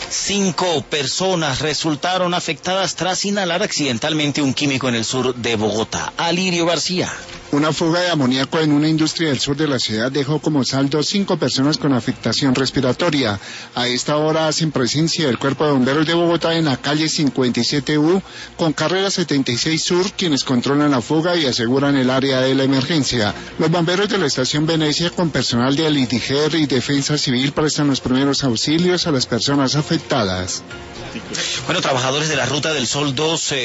5 personas resultaron afectadas tras inhalar accidentalmente un químico en el sur de Bogotá. Alirio García. Una fuga de amoníaco en una industria del sur de la ciudad dejó como saldo 5 personas con afectación respiratoria. A esta hora hacen presencia el Cuerpo de Bomberos de Bogotá en la calle 57U con carrera 76 Sur, quienes controlan la fuga y aseguran el área de la emergencia. Los bomberos de la estación Venecia con personal de Alidiger y Defensa Civil prestan los primeros auxilios a las personas afectadas. Bueno, trabajadores de la Ruta del Sol 2